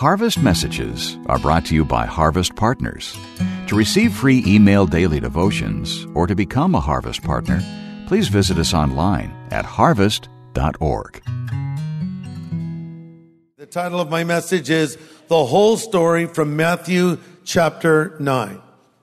Harvest Messages are brought to you by Harvest Partners. To receive free email daily devotions or to become a Harvest Partner, please visit us online at harvest.org. The title of my message is The Whole Story from Matthew chapter 9.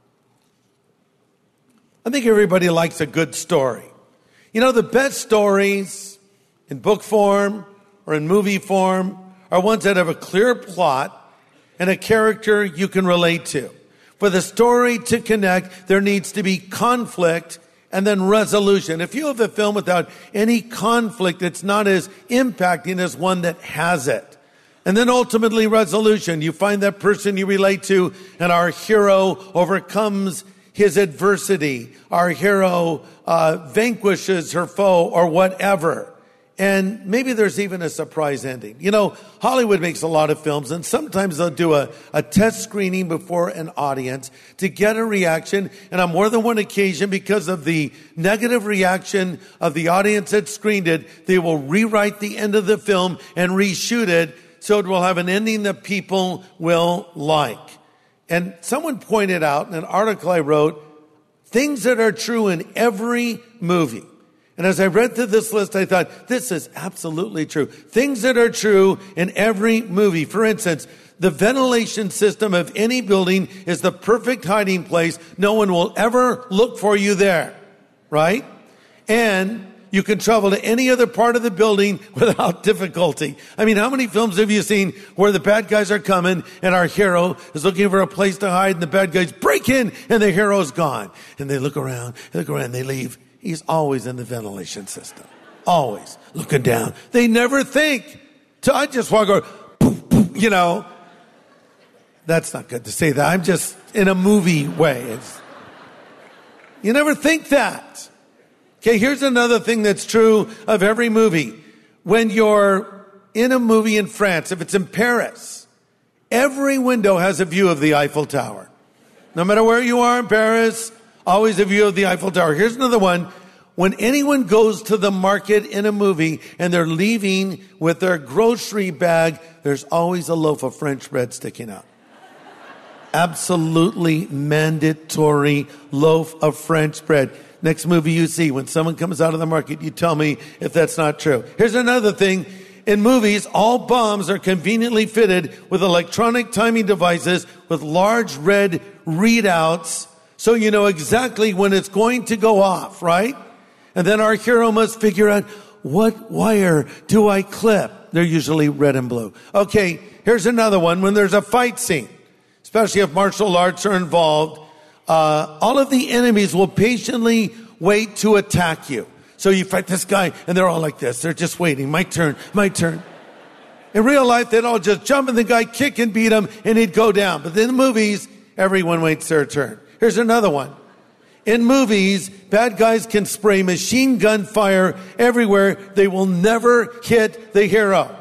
I think everybody likes a good story. You know, the best stories in book form or in movie form are ones that have a clear plot and a character you can relate to. For the story to connect, there needs to be conflict and then resolution. If you have a film without any conflict, it's not as impacting as one that has it. And then ultimately resolution. You find that person you relate to, and our hero overcomes his adversity. Our hero vanquishes her foe or whatever. And maybe there's even a surprise ending. You know, Hollywood makes a lot of films, and sometimes they'll do a test screening before an audience to get a reaction. And on more than one occasion, because of the negative reaction of the audience that screened it, they will rewrite the end of the film and reshoot it so it will have an ending that people will like. And someone pointed out in an article I wrote, things that are true in every movie. And as I read through this list, I thought, this is absolutely true. Things that are true in every movie. For instance, the ventilation system of any building is the perfect hiding place. No one will ever look for you there, right? And you can travel to any other part of the building without difficulty. I mean, how many films have you seen where the bad guys are coming and our hero is looking for a place to hide and the bad guys break in and the hero's gone? And they look around, they leave. He's always in the ventilation system. Always looking down. They never think. So I just walk over, poof, poof, you know. That's not good to say that. I'm just in a movie way. You never think that. Okay, here's another thing that's true of every movie. When you're in a movie in France, if it's in Paris, every window has a view of the Eiffel Tower. No matter where you are in Paris, always a view of the Eiffel Tower. Here's another one. When anyone goes to the market in a movie and they're leaving with their grocery bag, there's always a loaf of French bread sticking out. Absolutely mandatory loaf of French bread. Next movie you see, when someone comes out of the market, you tell me if that's not true. Here's another thing. In movies, all bombs are conveniently fitted with electronic timing devices with large red readouts, so you know exactly when it's going to go off, right? And then our hero must figure out, what wire do I clip? They're usually red and blue. Okay, here's another one. When there's a fight scene, especially if martial arts are involved, all of the enemies will patiently wait to attack you. So you fight this guy, and they're all like this. They're just waiting. My turn, my turn. In real life, they'd all just jump in the guy, kick and beat him, and he'd go down. But in the movies, everyone waits their turn. Here's another one. In movies, bad guys can spray machine gun fire everywhere. They will never hit the hero.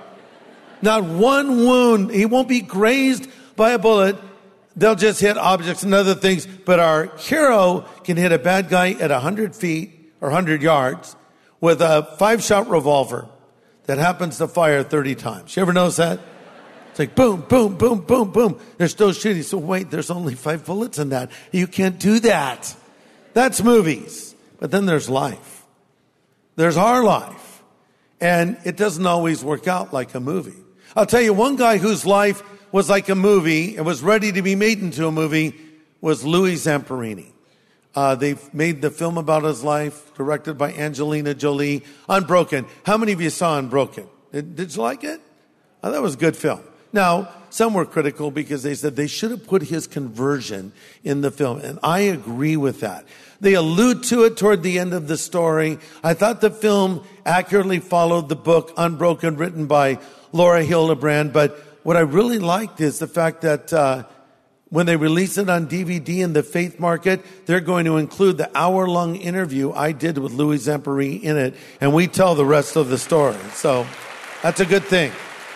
Not one wound. He won't be grazed by a bullet. They'll just hit objects and other things. But our hero can hit a bad guy at 100 feet or 100 yards with a 5-shot revolver that happens to fire 30 times. You ever notice that? It's like boom, boom, boom, boom, boom. They're still shooting. So wait, there's only 5 bullets in that. You can't do that. That's movies. But then there's life. There's our life. And it doesn't always work out like a movie. I'll tell you, one guy whose life was like a movie and was ready to be made into a movie was Louis Zamperini. They've made the film about his life, directed by Angelina Jolie, Unbroken. How many of you saw Unbroken? Did you like it? Oh, that was a good film. Now, some were critical because they said they should have put his conversion in the film. And I agree with that. They allude to it toward the end of the story. I thought the film accurately followed the book Unbroken, written by Laura Hildebrand. But what I really liked is the fact that when they release it on DVD in the faith market, they're going to include the hour-long interview I did with Louis Zamperini in it. And we tell the rest of the story. So that's a good thing.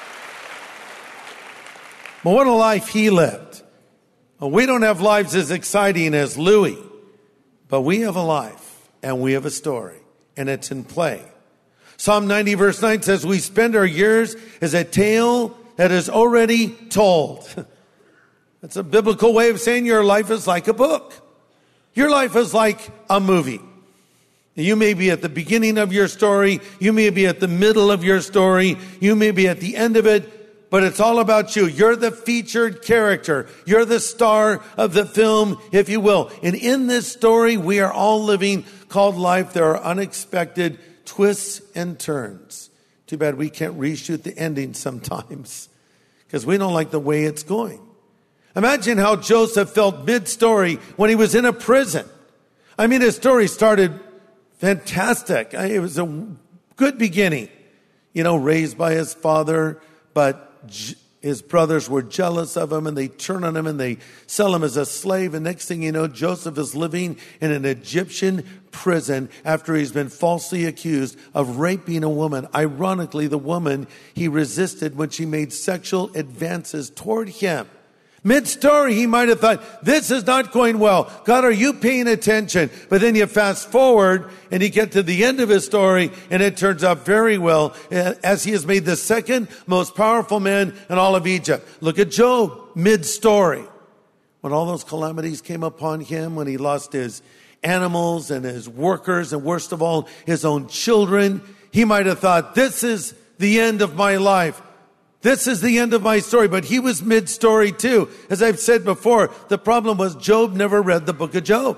But what a life he lived. Well, we don't have lives as exciting as Louis, but we have a life and we have a story, and it's in play. Psalm 90 verse 9 says, we spend our years as a tale that is already told. That's a biblical way of saying your life is like a book. Your life is like a movie. You may be at the beginning of your story. You may be at the middle of your story. You may be at the end of it, but it's all about you. You're the featured character. You're the star of the film, if you will. And in this story, we are all living called life. There are unexpected twists and turns. Too bad we can't reshoot the ending sometimes because we don't like the way it's going. Imagine how Joseph felt mid-story when he was in a prison. I mean, his story started fantastic. It was a good beginning, raised by his father, but his brothers were jealous of him and they turn on him and they sell him as a slave. And next thing you know, Joseph is living in an Egyptian prison after he's been falsely accused of raping a woman. Ironically, the woman he resisted when she made sexual advances toward him. Mid-story, he might have thought, this is not going well. God, are you paying attention? But then you fast forward and you get to the end of his story and it turns out very well as he has made the second most powerful man in all of Egypt. Look at Job, mid-story. When all those calamities came upon him, when he lost his animals and his workers and worst of all, his own children, he might have thought, this is the end of my life. This is the end of my story, but he was mid-story too. As I've said before, the problem was Job never read the book of Job.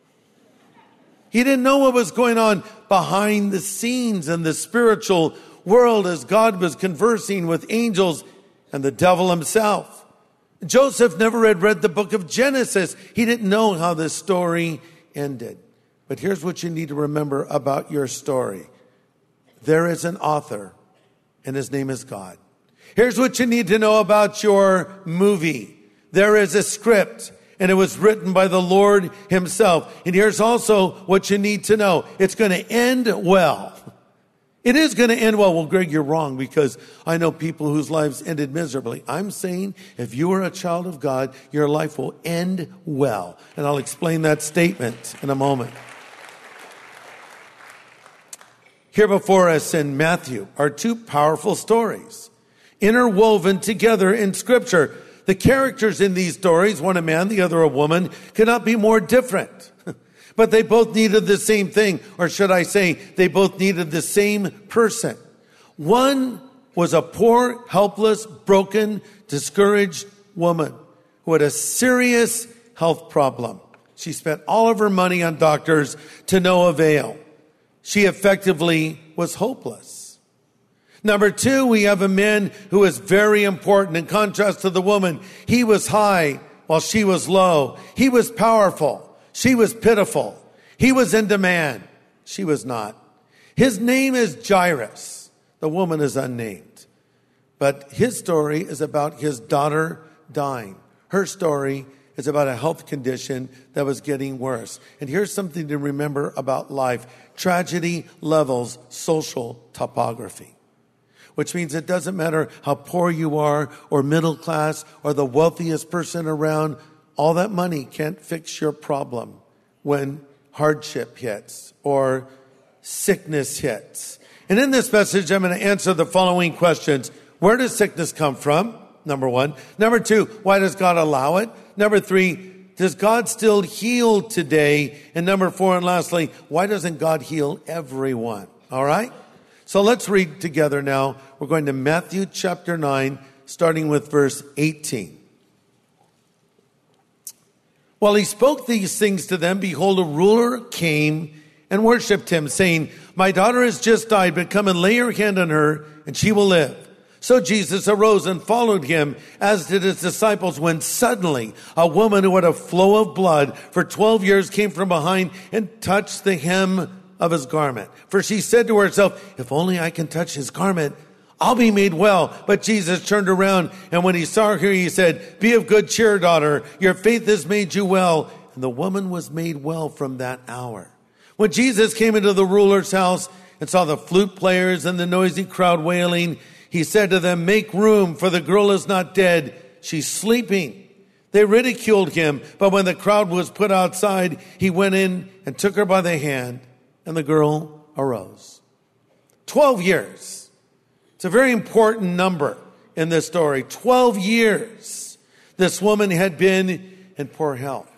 He didn't know what was going on behind the scenes in the spiritual world as God was conversing with angels and the devil himself. Joseph never had read the book of Genesis. He didn't know how this story ended. But here's what you need to remember about your story. There is an author, and his name is God. Here's what you need to know about your movie. There is a script, and it was written by the Lord himself. And here's also what you need to know. It's going to end well. It is going to end well. Well, Greg, you're wrong because I know people whose lives ended miserably. I'm saying if you are a child of God, your life will end well. And I'll explain that statement in a moment. Here before us in Matthew are two powerful stories, interwoven together in Scripture. The characters in these stories, one a man, the other a woman, cannot be more different. But they both needed the same thing, or should I say, they both needed the same person. One was a poor, helpless, broken, discouraged woman who had a serious health problem. She spent all of her money on doctors to no avail. She effectively was hopeless. Number two, we have a man who is very important. In contrast to the woman, he was high while she was low. He was powerful. She was pitiful. He was in demand. She was not. His name is Jairus. The woman is unnamed. But his story is about his daughter dying. Her story is about a health condition that was getting worse. And here's something to remember about life. Tragedy levels social topography. Which means it doesn't matter how poor you are or middle class or the wealthiest person around. All that money can't fix your problem when hardship hits or sickness hits. And in this message, I'm going to answer the following questions. Where does sickness come from? Number one. Number two, why does God allow it? Number three, does God still heal today? And number four, and lastly, why doesn't God heal everyone? All right? So let's read together now. We're going to Matthew chapter 9, starting with verse 18. While he spoke these things to them, behold, a ruler came and worshipped him, saying, my daughter has just died, but come and lay your hand on her, and she will live. So Jesus arose and followed him, as did his disciples, when suddenly a woman who had a flow of blood for 12 years came from behind and touched the hem of his garment. For she said to herself, if only I can touch his garment, I'll be made well. But Jesus turned around, and when he saw her, he said, be of good cheer, daughter. Your faith has made you well. And the woman was made well from that hour. When Jesus came into the ruler's house and saw the flute players and the noisy crowd wailing, he said to them, make room, for the girl is not dead. She's sleeping. They ridiculed him, but when the crowd was put outside, he went in and took her by the hand, and the girl arose. 12 years. It's a very important number in this story. 12 years this woman had been in poor health.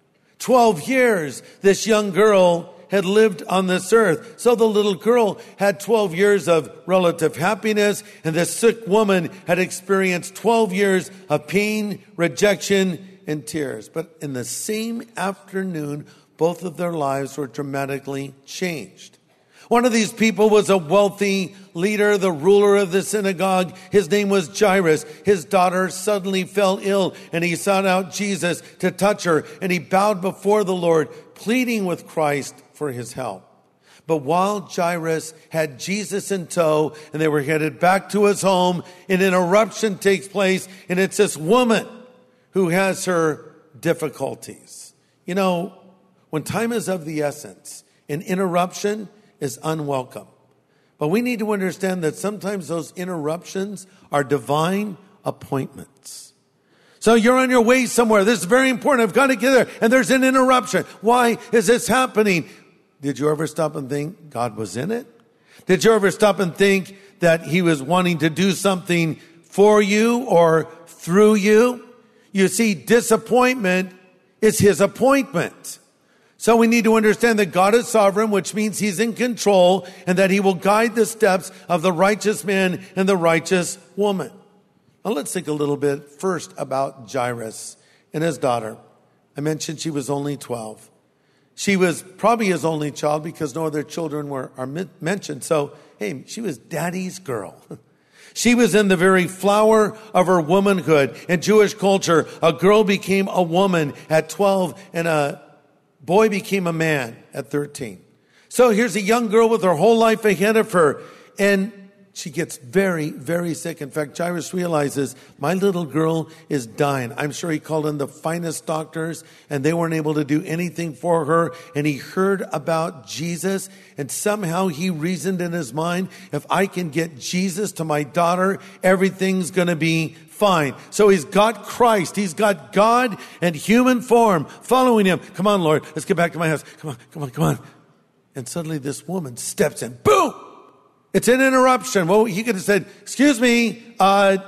12 years this young girl had lived on this earth. So the little girl had 12 years of relative happiness, and this sick woman had experienced 12 years of pain, rejection, and tears. But in the same afternoon, both of their lives were dramatically changed. One of these people was a wealthy leader, the ruler of the synagogue. His name was Jairus. His daughter suddenly fell ill, and he sought out Jesus to touch her, and he bowed before the Lord, pleading with Christ for his help. But while Jairus had Jesus in tow and they were headed back to his home, an interruption takes place, and it's this woman who has her difficulties. You know, when time is of the essence, an interruption is unwelcome. But we need to understand that sometimes those interruptions are divine appointments. So you're on your way somewhere. This is very important. I've got to get there. And there's an interruption. Why is this happening? Did you ever stop and think God was in it? Did you ever stop and think that he was wanting to do something for you or through you? You see, disappointment is his appointment. So we need to understand that God is sovereign, which means he's in control, and that he will guide the steps of the righteous man and the righteous woman. Now let's think a little bit first about Jairus and his daughter. I mentioned she was only 12. She was probably his only child because no other children are mentioned. So, hey, she was daddy's girl. She was in the very flower of her womanhood. In Jewish culture, a girl became a woman at 12 and a boy became a man at 13. So here's a young girl with her whole life ahead of her, and she gets very, very sick. In fact, Jairus realizes, my little girl is dying. I'm sure he called in the finest doctors, and they weren't able to do anything for her. And he heard about Jesus, and somehow he reasoned in his mind, if I can get Jesus to my daughter, everything's going to be fine. So he's got Christ. He's got God in human form following him. Come on, Lord, let's get back to my house. Come on. And suddenly this woman steps in. Boom! It's an interruption. Well, he could have said, excuse me, I'm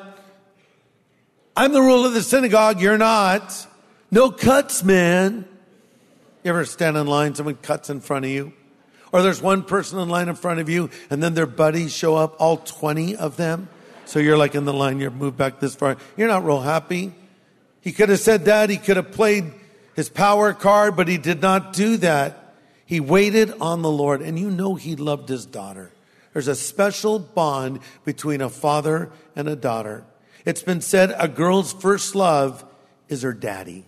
the ruler of the synagogue. You're not. No cuts, man. You ever stand in line, someone cuts in front of you? Or there's one person in line in front of you, and then their buddies show up, all 20 of them. So you're like in the line, you're moved back this far. You're not real happy. He could have said that. He could have played his power card, but he did not do that. He waited on the Lord, and you know he loved his daughter. There's a special bond between a father and a daughter. It's been said a girl's first love is her daddy.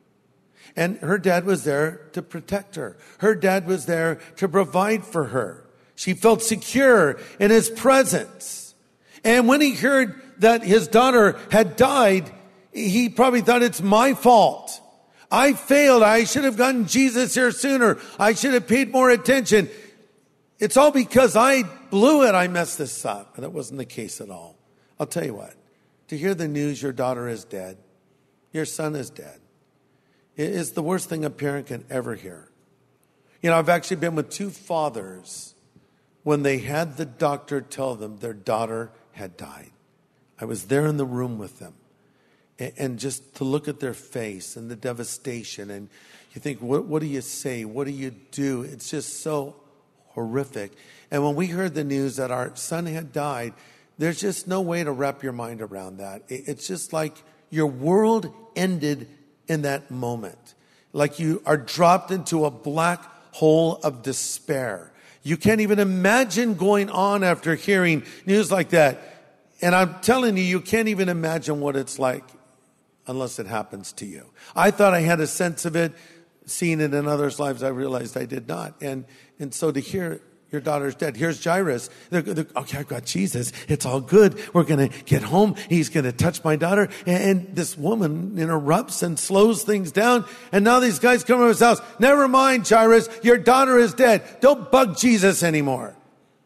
And her dad was there to protect her. Her dad was there to provide for her. She felt secure in his presence. And when he heard that his daughter had died, he probably thought, it's my fault. I failed. I should have gotten Jesus here sooner. I should have paid more attention. It's all because I blew it. I messed this up. And that wasn't the case at all. I'll tell you what. To hear the news your daughter is dead, your son is dead, it is the worst thing a parent can ever hear. You know, I've actually been with two fathers when they had the doctor tell them their daughter had died. I was there in the room with them. And just to look at their face and the devastation, and you think, what do you say? What do you do? It's just so horrific. And when we heard the news that our son had died, there's just no way to wrap your mind around that. It's just like your world ended in that moment. Like you are dropped into a black hole of despair. You can't even imagine going on after hearing news like that. And I'm telling you, you can't even imagine what it's like unless it happens to you. I thought I had a sense of it. Seeing it in others' lives, I realized I did not. And so to hear your daughter's dead. Here's Jairus. Okay, I've got Jesus. It's all good. We're going to get home. He's going to touch my daughter. And this woman interrupts and slows things down. And now these guys come to his house. Never mind, Jairus. Your daughter is dead. Don't bug Jesus anymore.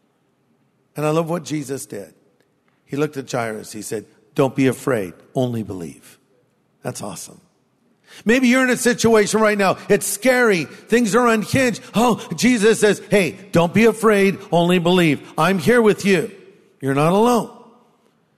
And I love what Jesus did. He looked at Jairus. He said, don't be afraid. Only believe. That's awesome. Maybe you're in a situation right now. It's scary. Things are unhinged. Oh, Jesus says, hey, don't be afraid. Only believe. I'm here with you. You're not alone.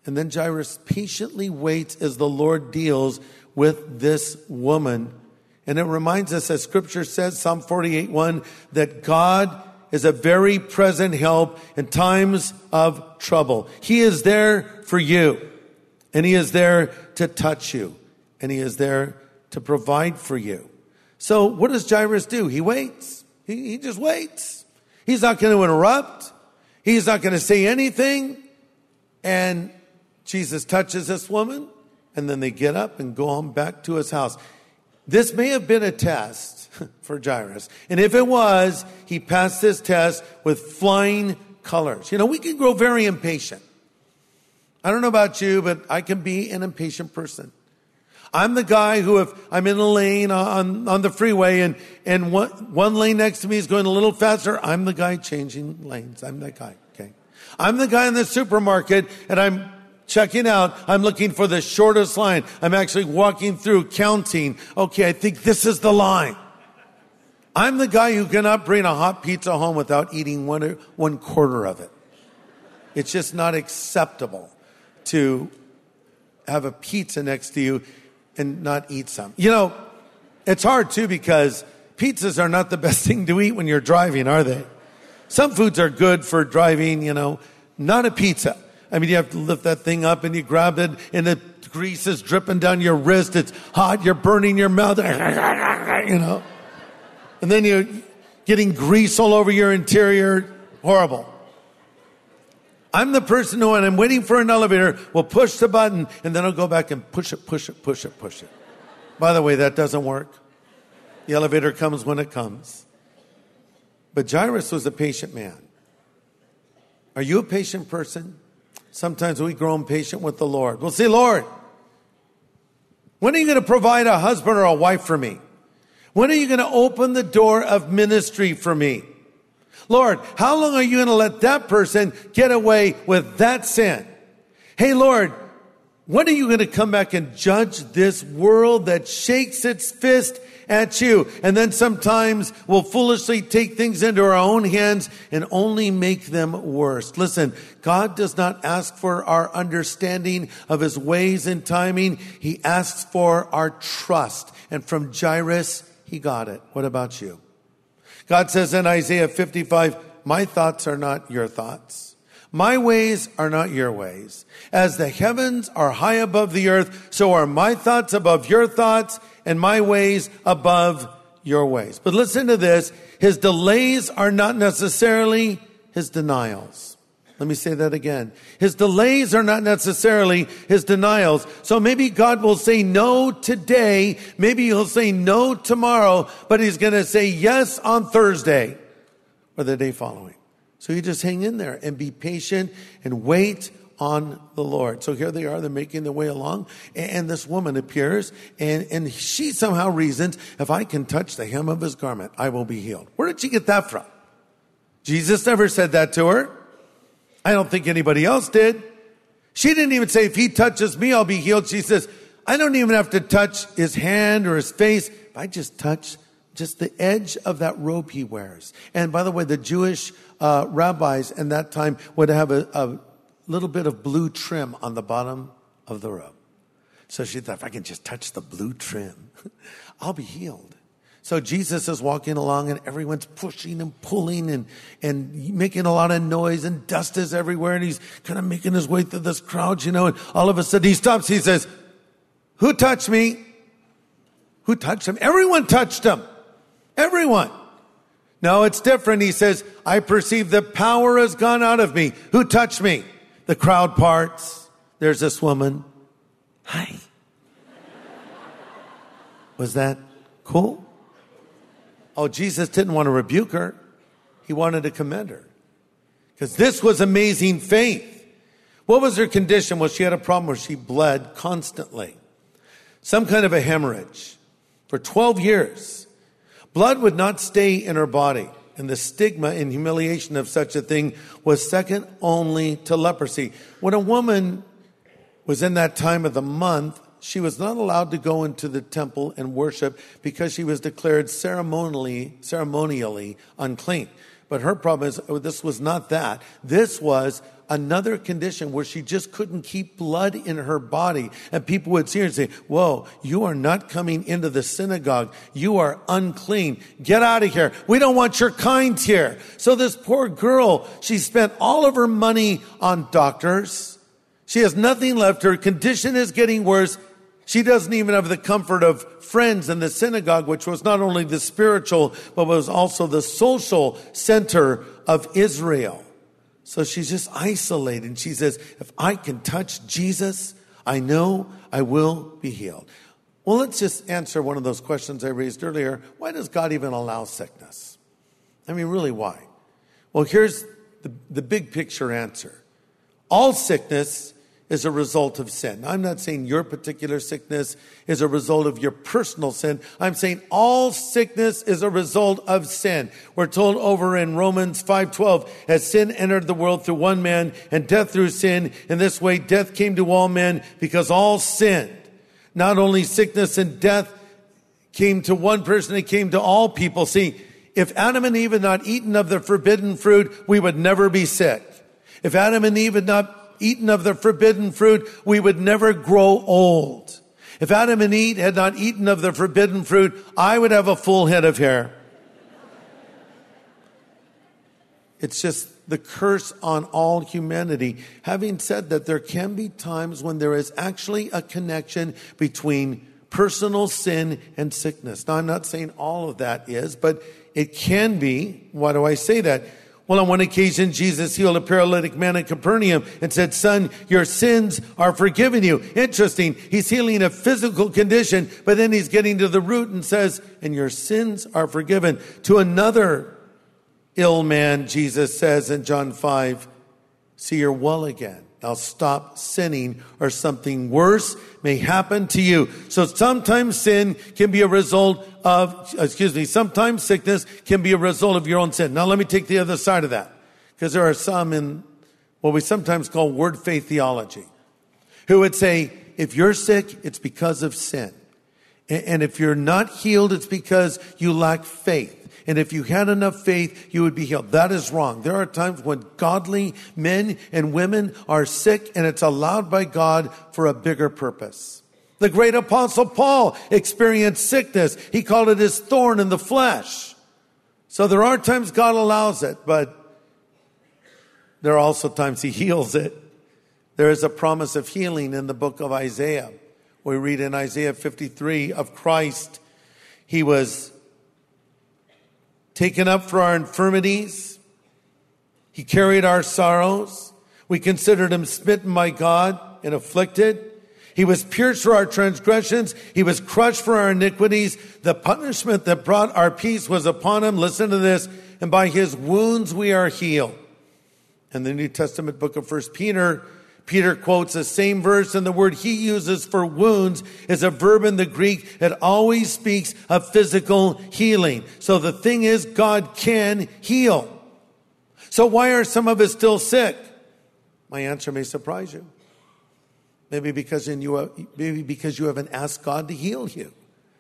And then Jairus patiently waits as the Lord deals with this woman. And it reminds us, as Scripture says, Psalm 48:1, that God is a very present help in times of trouble. He is there for you, and He is there to touch you, and He is there to provide for you. So what does Jairus do? He waits. He just waits. He's not going to interrupt. He's not going to say anything. And Jesus touches this woman, and then they get up and go on back to his house. This may have been a test for Jairus. And if it was, he passed this test with flying colors. You know, we can grow very impatient. I don't know about you, but I can be an impatient person. I'm the guy who, if I'm in a lane on the freeway and one lane next to me is going a little faster, I'm the guy changing lanes. I'm that guy, okay? I'm the guy in the supermarket, and I'm checking out. I'm looking for the shortest line. I'm actually walking through, counting. Okay, I think this is the line. I'm the guy who cannot bring a hot pizza home without eating one quarter of it. It's just not acceptable to have a pizza next to you and not eat some. You know, it's hard too, because pizzas are not the best thing to eat when you're driving, are they? Some foods are good for driving, you know, not a pizza. I mean, you have to lift that thing up and you grab it and the grease is dripping down your wrist. It's hot. You're burning your mouth, you know, and then you're getting grease all over your interior. Horrible. I'm the person who, when I'm waiting for an elevator, will push the button and then I'll go back and push it. By the way, that doesn't work. The elevator comes when it comes. But Jairus was a patient man. Are you a patient person? Sometimes we grow impatient with the Lord. We'll say, Lord, when are you going to provide a husband or a wife for me? When are you going to open the door of ministry for me? Lord, how long are you going to let that person get away with that sin? Hey, Lord, when are you going to come back and judge this world that shakes its fist at you? And then sometimes we'll foolishly take things into our own hands and only make them worse. Listen, God does not ask for our understanding of his ways and timing. He asks for our trust. And from Jairus, he got it. What about you? God says in Isaiah 55, my thoughts are not your thoughts. My ways are not your ways. As the heavens are high above the earth, so are my thoughts above your thoughts and my ways above your ways. But listen to this. His delays are not necessarily his denials. Let me say that again. His delays are not necessarily his denials. So maybe God will say no today. Maybe he'll say no tomorrow, but he's going to say yes on Thursday or the day following. So you just hang in there and be patient and wait on the Lord. So here they are, they're making their way along, and this woman appears, and she somehow reasons, if I can touch the hem of his garment, I will be healed. Where did she get that from? Jesus never said that to her. I don't think anybody else did. She didn't even say, if he touches me, I'll be healed. She says, I don't even have to touch his hand or his face. If I just touch just the edge of that robe he wears. And by the way, the Jewish rabbis in that time would have a little bit of blue trim on the bottom of the robe. So she thought, if I can just touch the blue trim, I'll be healed. So Jesus is walking along and everyone's pushing and pulling and making a lot of noise and dust is everywhere. And he's kind of making his way through this crowd, you know, and all of a sudden he stops. He says, who touched me? Who touched him? Everyone touched him. Everyone. No, it's different. He says, I perceive the power has gone out of me. Who touched me? The crowd parts. There's this woman. Hi. Was that cool? Oh, Jesus didn't want to rebuke her. He wanted to commend her. Because this was amazing faith. What was her condition? Well, she had a problem where she bled constantly. Some kind of a hemorrhage. For 12 years. Blood would not stay in her body. And the stigma and humiliation of such a thing was second only to leprosy. When a woman was in that time of the month, she was not allowed to go into the temple and worship because she was declared ceremonially unclean. But her problem is, this was not that. This was another condition where she just couldn't keep blood in her body. And people would see her and say, whoa, you are not coming into the synagogue. You are unclean. Get out of here. We don't want your kind here. So this poor girl, she spent all of her money on doctors. She has nothing left. Her condition is getting worse. She doesn't even have the comfort of friends in the synagogue, which was not only the spiritual, but was also the social center of Israel. So she's just isolated. And she says, if I can touch Jesus, I know I will be healed. Well, let's just answer one of those questions I raised earlier. Why does God even allow sickness? I mean, really, why? Well, here's the big picture answer. All sickness is a result of sin. Now, I'm not saying your particular sickness is a result of your personal sin. I'm saying all sickness is a result of sin. We're told over in Romans 5:12, as sin entered the world through one man and death through sin, in this way death came to all men because all sinned. Not only sickness and death came to one person, it came to all people. See, if Adam and Eve had not eaten of the forbidden fruit, we would never be sick. If Adam and Eve had not eaten of the forbidden fruit, we would never grow old. If Adam and Eve had not eaten of the forbidden fruit, I would have a full head of hair. It's just the curse on all humanity. Having said that, there can be times when there is actually a connection between personal sin and sickness. Now, I'm not saying all of that is, but it can be. Why do I say that? Well, on one occasion, Jesus healed a paralytic man in Capernaum and said, son, your sins are forgiven you. Interesting. He's healing a physical condition, but then he's getting to the root and says, and your sins are forgiven. To another ill man, Jesus says in John 5, see, you're well again. Now stop sinning or something worse may happen to you. So sometimes sin can be a result of, sometimes sickness can be a result of your own sin. Now let me take the other side of that. Because there are some in what we sometimes call word faith theology who would say, if you're sick, it's because of sin. And if you're not healed, it's because you lack faith. And if you had enough faith, you would be healed. That is wrong. There are times when godly men and women are sick, and it's allowed by God for a bigger purpose. The great apostle Paul experienced sickness. He called it his thorn in the flesh. So there are times God allows it, but there are also times he heals it. There is a promise of healing in the book of Isaiah. We read in Isaiah 53 of Christ. He was taken up for our infirmities. He carried our sorrows. We considered him smitten by God and afflicted. He was pierced for our transgressions. He was crushed for our iniquities. The punishment that brought our peace was upon him. Listen to this. And by his wounds we are healed. In the New Testament book of 1 Peter, Peter quotes the same verse, and the word he uses for wounds is a verb in the Greek that always speaks of physical healing. So the thing is, God can heal. So why are some of us still sick? My answer may surprise you. Maybe because you haven't asked God to heal you.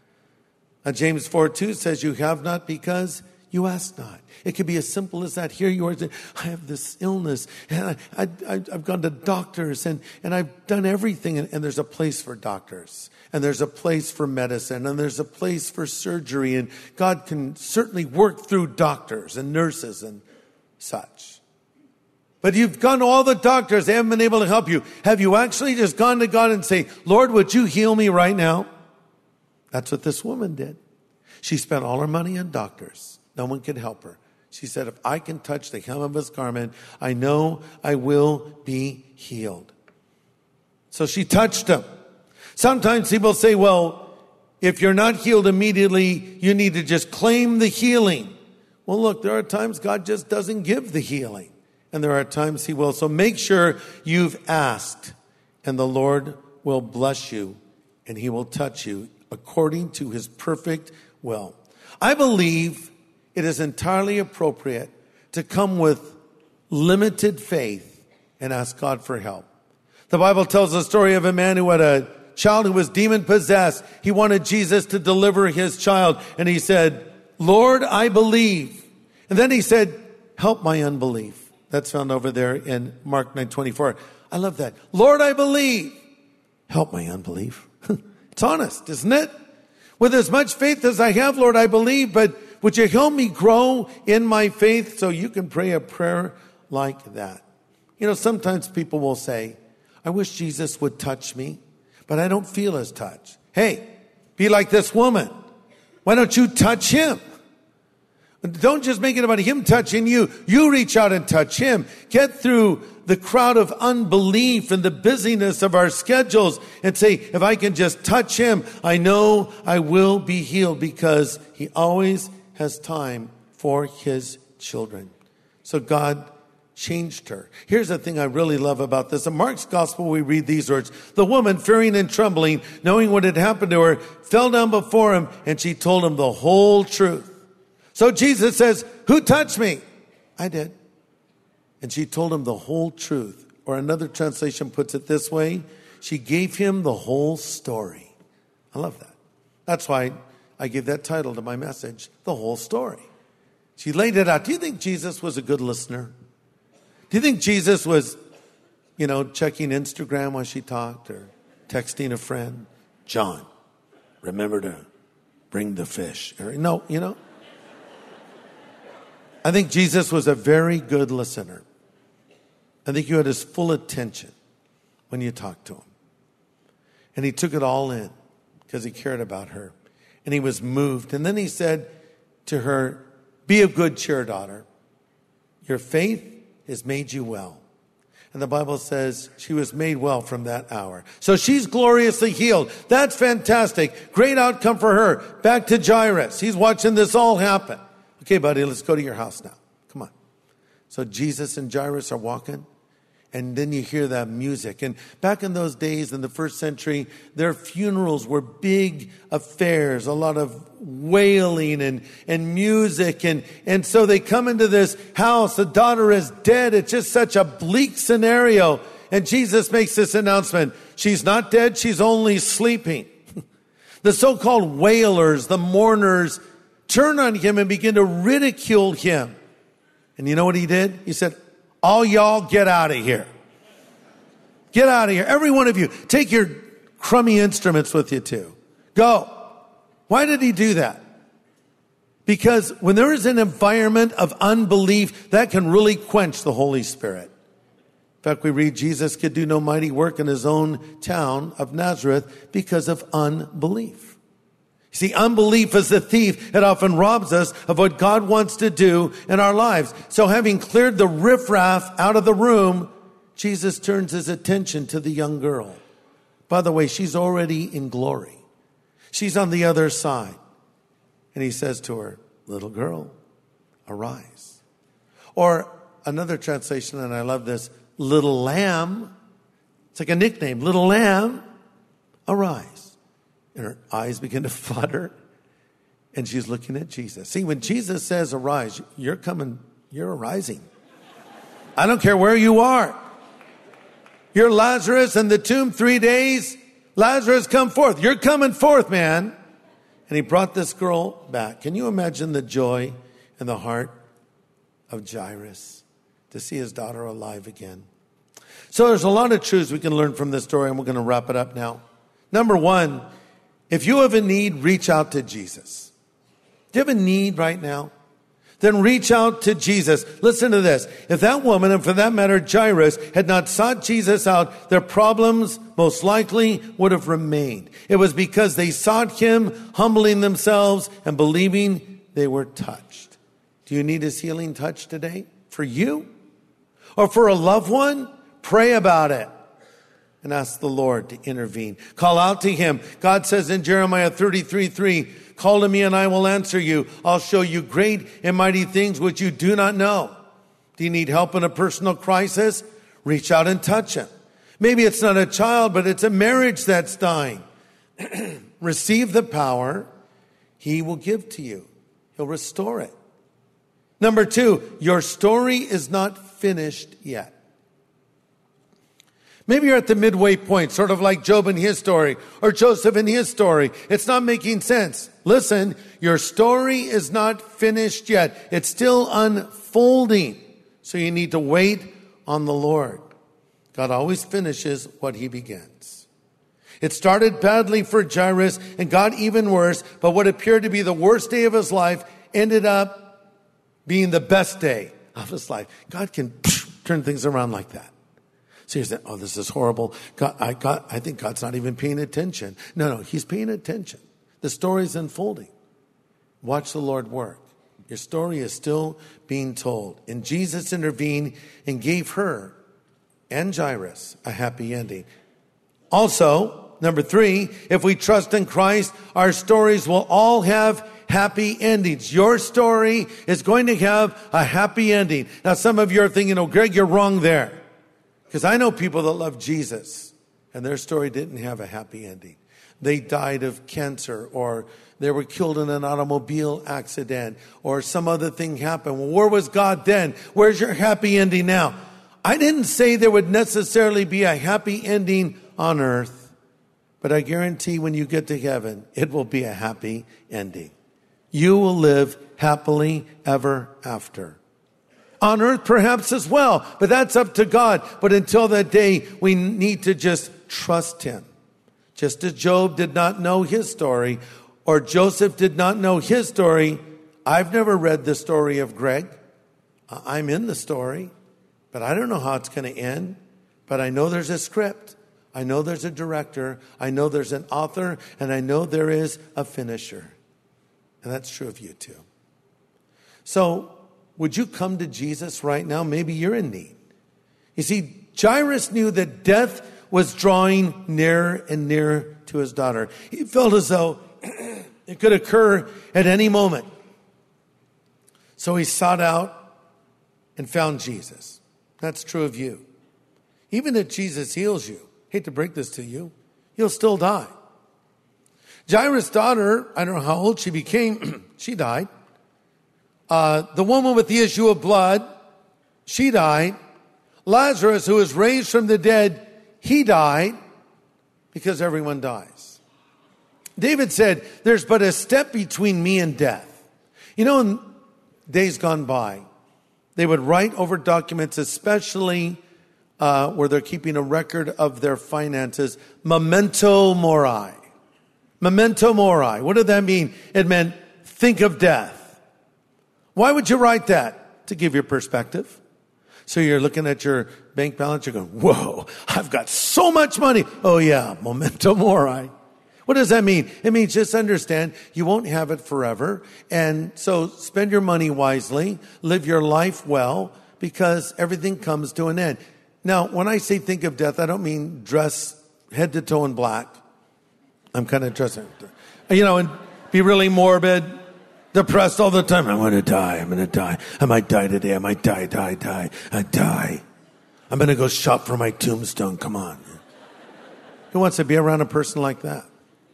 James 4:2 says you have not because you ask not. It could be as simple as that. Here you are saying, I have this illness, and I've gone to doctors, and I've done everything. And there's a place for doctors, and there's a place for medicine, and there's a place for surgery. And God can certainly work through doctors and nurses and such. But you've gone to all the doctors. They haven't been able to help you. Have you actually just gone to God and say, Lord, would you heal me right now? That's what this woman did. She spent all her money on doctors. No one could help her. She said, if I can touch the hem of his garment, I know I will be healed. So she touched him. Sometimes people say, well, if you're not healed immediately, you need to just claim the healing. Well, look, there are times God just doesn't give the healing. And there are times he will. So make sure you've asked, and the Lord will bless you, and he will touch you according to his perfect will. I believe it is entirely appropriate to come with limited faith and ask God for help. The Bible tells the story of a man who had a child who was demon-possessed. He wanted Jesus to deliver his child, and he said, Lord, I believe. And then he said, help my unbelief. That's found over there in Mark 9:24. I love that. Lord, I believe. Help my unbelief. It's honest, isn't it? With as much faith as I have, Lord, I believe, but would you help me grow in my faith so you can pray a prayer like that? You know, sometimes people will say, I wish Jesus would touch me, but I don't feel his touch. Hey, be like this woman. Why don't you touch him? Don't just make it about him touching you. You reach out and touch him. Get through the crowd of unbelief and the busyness of our schedules and say, if I can just touch him, I know I will be healed, because he always has time for his children. So God changed her. Here's the thing I really love about this. In Mark's gospel, we read these words. The woman, fearing and trembling, knowing what had happened to her, fell down before him, and she told him the whole truth. So Jesus says, who touched me? I did. And she told him the whole truth. Or another translation puts it this way. She gave him the whole story. I love that. That's why I gave that title to my message, The Whole Story. She laid it out. Do you think Jesus was a good listener? Do you think Jesus was, checking Instagram while she talked, or texting a friend? John, remember to bring the fish. No, I think Jesus was a very good listener. I think you had his full attention when you talked to him. And he took it all in because he cared about her. And he was moved. And then he said to her, be of good cheer, daughter. Your faith has made you well. And the Bible says she was made well from that hour. So she's gloriously healed. That's fantastic. Great outcome for her. Back to Jairus. He's watching this all happen. Okay, buddy, let's go to your house now. Come on. So Jesus and Jairus are walking, and then you hear that music. And back in those days, in the first century, their funerals were big affairs, a lot of wailing and music. And so they come into this house. The daughter is dead. It's just such a bleak scenario. And Jesus makes this announcement. She's not dead. She's only sleeping. The so-called wailers, the mourners, turn on him and begin to ridicule him. And you know what he did? He said, all y'all get out of here. Get out of here. Every one of you, take your crummy instruments with you too. Go. Why did he do that? Because when there is an environment of unbelief, that can really quench the Holy Spirit. In fact, we read Jesus could do no mighty work in his own town of Nazareth because of unbelief. See, unbelief is the thief. It often robs us of what God wants to do in our lives. So having cleared the riffraff out of the room, Jesus turns his attention to the young girl. By the way, she's already in glory. She's on the other side. And he says to her, little girl, arise. Or another translation, and I love this, little lamb. It's like a nickname, little lamb, arise. And her eyes begin to flutter. And she's looking at Jesus. See, when Jesus says arise, you're arising. I don't care where you are. You're Lazarus in the tomb 3 days. Lazarus, come forth. You're coming forth, man. And he brought this girl back. Can you imagine the joy in the heart of Jairus to see his daughter alive again? So there's a lot of truths we can learn from this story, and we're going to wrap it up now. Number one, if you have a need, reach out to Jesus. Do you have a need right now? Then reach out to Jesus. Listen to this. If that woman, and for that matter, Jairus, had not sought Jesus out, their problems most likely would have remained. It was because they sought him, humbling themselves and believing they were touched. Do you need his healing touch today? For you? Or for a loved one? Pray about it and ask the Lord to intervene. Call out to him. God says in Jeremiah 33:3, call to me and I will answer you. I'll show you great and mighty things which you do not know. Do you need help in a personal crisis? Reach out and touch him. Maybe it's not a child, but it's a marriage that's dying. Receive the power he will give to you. He'll restore it. Number two, your story is not finished yet. Maybe you're at the midway point, sort of like Job in his story or Joseph in his story. It's not making sense. Listen, your story is not finished yet. It's still unfolding. So you need to wait on the Lord. God always finishes what he begins. It started badly for Jairus and got even worse, but what appeared to be the worst day of his life ended up being the best day of his life. God can turn things around like that. So you're saying, oh, this is horrible. I think God's not even paying attention. No, he's paying attention. The story's unfolding. Watch the Lord work. Your story is still being told. And Jesus intervened and gave her and Jairus a happy ending. Also, number 3, if we trust in Christ, our stories will all have happy endings. Your story is going to have a happy ending. Now, some of you are thinking, oh, Greg, you're wrong there. Because I know people that love Jesus, and their story didn't have a happy ending. They died of cancer, or they were killed in an automobile accident, or some other thing happened. Well, where was God then? Where's your happy ending now? I didn't say there would necessarily be a happy ending on earth, but I guarantee when you get to heaven, it will be a happy ending. You will live happily ever after. On earth perhaps as well, but that's up to God. But until that day, we need to just trust him. Just as Job did not know his story, or Joseph did not know his story, I've never read the story of Greg. I'm in the story, but I don't know how it's going to end. But I know there's a script. I know there's a director. I know there's an author, and I know there is a finisher. And that's true of you too. So, would you come to Jesus right now? Maybe you're in need. You see, Jairus knew that death was drawing nearer and nearer to his daughter. He felt as though it could occur at any moment. So he sought out and found Jesus. That's true of you. Even if Jesus heals you, hate to break this to you, you'll still die. Jairus' daughter, I don't know how old she became, she died. The woman with the issue of blood, she died. Lazarus, who was raised from the dead, he died, because everyone dies. David said, there's but a step between me and death. You know, in days gone by, they would write over documents, especially where they're keeping a record of their finances, memento mori. Memento mori. What did that mean? It meant think of death. Why would you write that? To give your perspective. So you're looking at your bank balance, you're going, whoa, I've got so much money. Oh yeah, memento mori. What does that mean? It means just understand you won't have it forever. And so spend your money wisely, live your life well, because everything comes to an end. Now, when I say think of death, I don't mean dress head to toe in black. I'm kind of dressing, and be really morbid, depressed all the time. I'm going to die. I might die today. I might die. I die. I'm going to go shop for my tombstone. Come on. Who wants to be around a person like that?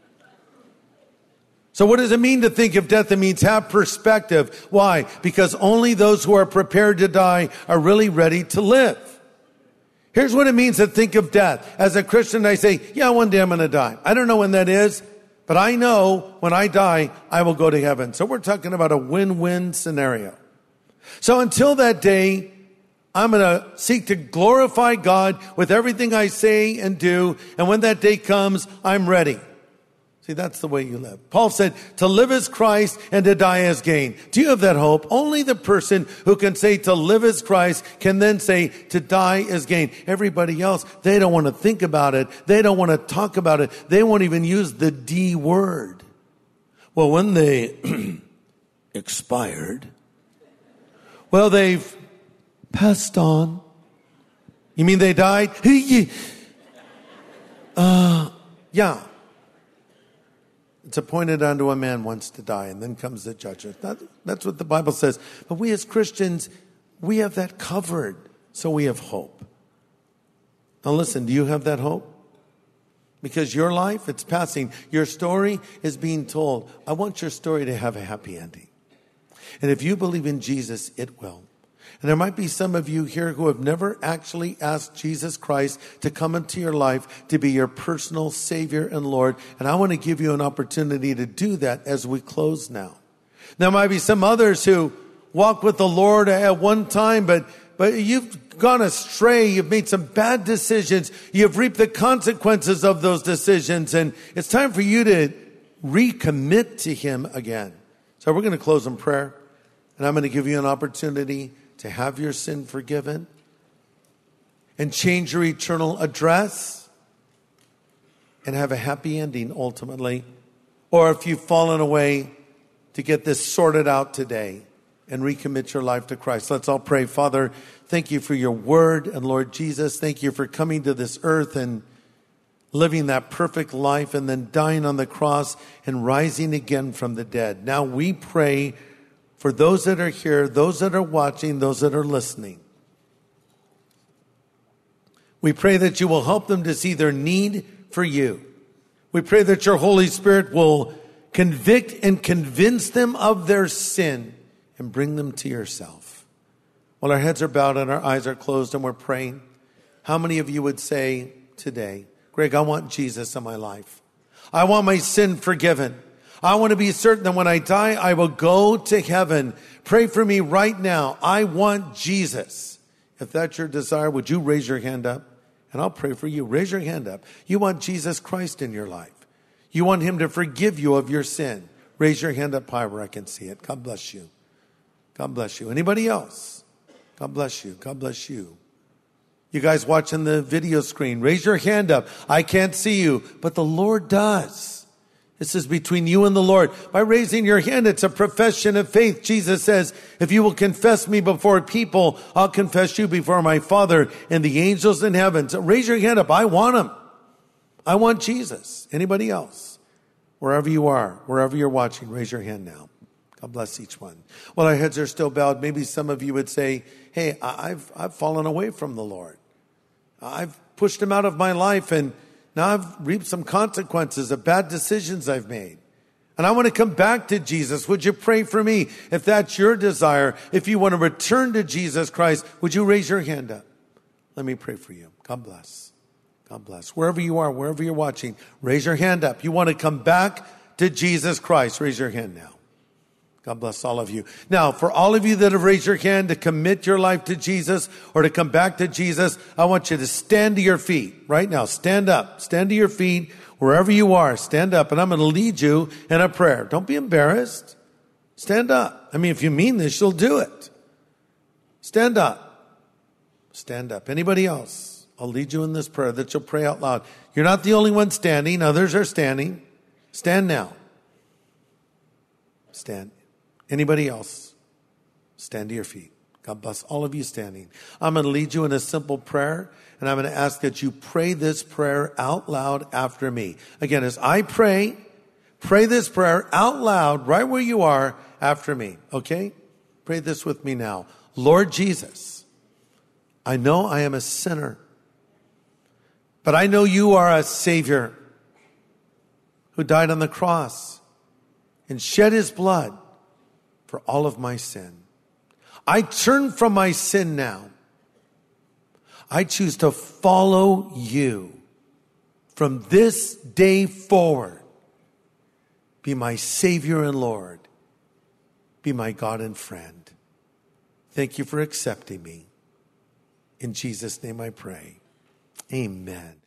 So what does it mean to think of death? It means have perspective. Why? Because only those who are prepared to die are really ready to live. Here's what it means to think of death. As a Christian, I say, yeah, one day I'm going to die. I don't know when that is, but I know when I die, I will go to heaven. So we're talking about a win-win scenario. So until that day, I'm going to seek to glorify God with everything I say and do. And when that day comes, I'm ready. See, that's the way you live. Paul said, to live is Christ and to die is gain. Do you have that hope? Only the person who can say to live is Christ can then say to die is gain. Everybody else, they don't want to think about it. They don't want to talk about it. They won't even use the D word. Well, when they expired, well, they've passed on. You mean they died? Yeah. It's appointed unto a man once to die, and then comes the judgment. That's what the Bible says. But we as Christians, we have that covered, so we have hope. Now listen, do you have that hope? Because your life, it's passing. Your story is being told. I want your story to have a happy ending. And if you believe in Jesus, it will. And there might be some of you here who have never actually asked Jesus Christ to come into your life to be your personal Savior and Lord. And I want to give you an opportunity to do that as we close now. There might be some others who walked with the Lord at one time, but but you've gone astray. You've made some bad decisions. You've reaped the consequences of those decisions. And it's time for you to recommit to him again. So we're going to close in prayer. And I'm going to give you an opportunity to have your sin forgiven and change your eternal address and have a happy ending ultimately. Or if you've fallen away, to get this sorted out today and recommit your life to Christ. Let's all pray. Father, thank you for your word. And Lord Jesus, thank you for coming to this earth and living that perfect life and then dying on the cross and rising again from the dead. Now we pray for those that are here, those that are watching, those that are listening. We pray that you will help them to see their need for you. We pray that your Holy Spirit will convict and convince them of their sin and bring them to yourself. While our heads are bowed and our eyes are closed and we're praying, how many of you would say today, Greg, I want Jesus in my life. I want my sin forgiven. I want to be certain that when I die, I will go to heaven. Pray for me right now. I want Jesus. If that's your desire, would you raise your hand up? And I'll pray for you. Raise your hand up. You want Jesus Christ in your life. You want him to forgive you of your sin. Raise your hand up high where I can see it. God bless you. God bless you. Anybody else? God bless you. God bless you. You guys watching the video screen, raise your hand up. I can't see you, but the Lord does. This is between you and the Lord. By raising your hand, it's a profession of faith. Jesus says, if you will confess me before people, I'll confess you before my Father and the angels in heaven. So raise your hand up. I want him. I want Jesus. Anybody else? Wherever you are, wherever you're watching, raise your hand now. God bless each one. While our heads are still bowed, maybe some of you would say, hey, I've fallen away from the Lord. I've pushed him out of my life, and now I've reaped some consequences of bad decisions I've made. And I want to come back to Jesus. Would you pray for me? If that's your desire, if you want to return to Jesus Christ, would you raise your hand up? Let me pray for you. God bless. God bless. Wherever you are, wherever you're watching, raise your hand up. You want to come back to Jesus Christ, raise your hand now. God bless all of you. Now, for all of you that have raised your hand to commit your life to Jesus or to come back to Jesus, I want you to stand to your feet right now. Stand up. Stand to your feet wherever you are. Stand up, and I'm going to lead you in a prayer. Don't be embarrassed. Stand up. I mean, if you mean this, you'll do it. Stand up. Stand up. Anybody else? I'll lead you in this prayer that you'll pray out loud. You're not the only one standing. Others are standing. Stand now. Stand. Anybody else? Stand to your feet. God bless all of you standing. I'm going to lead you in a simple prayer, and I'm going to ask that you pray this prayer out loud after me. Again, as I pray this prayer out loud right where you are after me. Okay? Pray this with me now. Lord Jesus, I know I am a sinner, but I know you are a Savior who died on the cross and shed his blood for all of my sin. I turn from my sin now. I choose to follow you from this day forward. Be my Savior and Lord. Be my God and friend. Thank you for accepting me. In Jesus' name I pray. Amen.